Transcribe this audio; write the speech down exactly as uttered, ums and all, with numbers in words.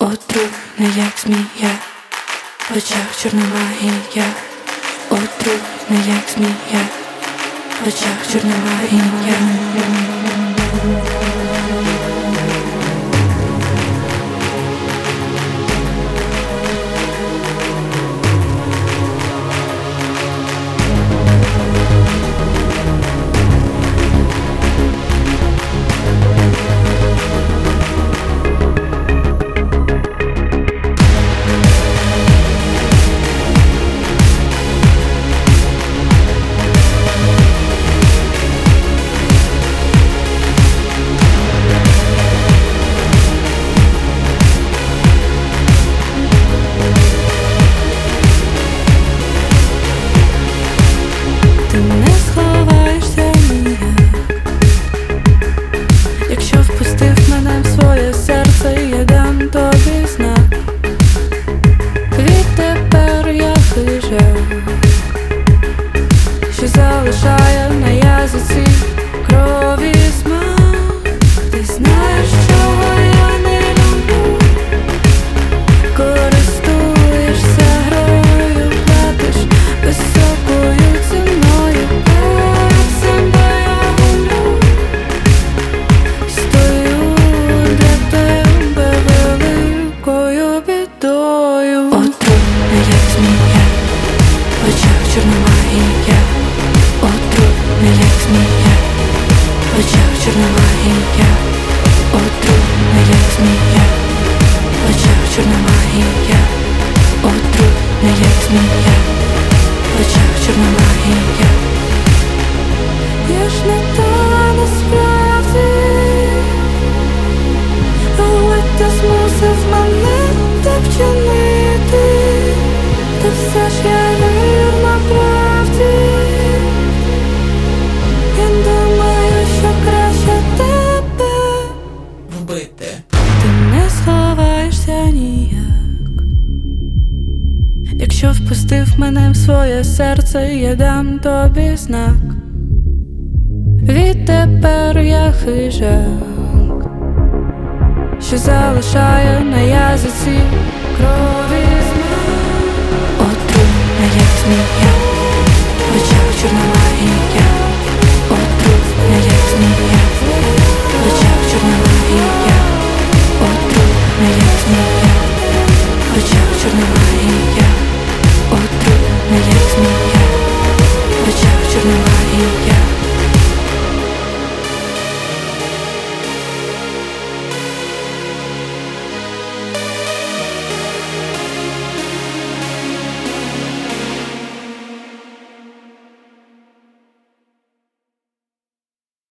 Отруйна, як змія, в очах чорна магія. Отруйна, як змія, в очах чорна магія. Ти не сховаєшся ніяк. Якщо впустив мене в своє серце, я дам тобі знак. Відтепер я хижак, що залишає на язиці крові смак. Ти знаєш, чого я не люблю. Користуєшся грою, платиш високою ціною. Так себе я гублю. Стою для тебе великою бідою. Отруйна, як змія, в очах чорна магія. Отруйна, як змія, в очах чорна магія. Отруйна, як змія, в очах чорна магія. Отруйна, як змія, в очах чорна магія. Я ж не та насправді, але ти змусив мене так вчинити. Та все ж я вірна правді. Я думаю, що краще тебе вбити. Ти не сховаєшся ніяк. Якщо впустив мене в своє серце, я дам тобі знак. Відтепер я хижак, що залишає на язиці крові смак. Отруйна, як змія, в очах чорна магія. Отруйна, як змія, в очах чорна магія. Отруйна, як змія.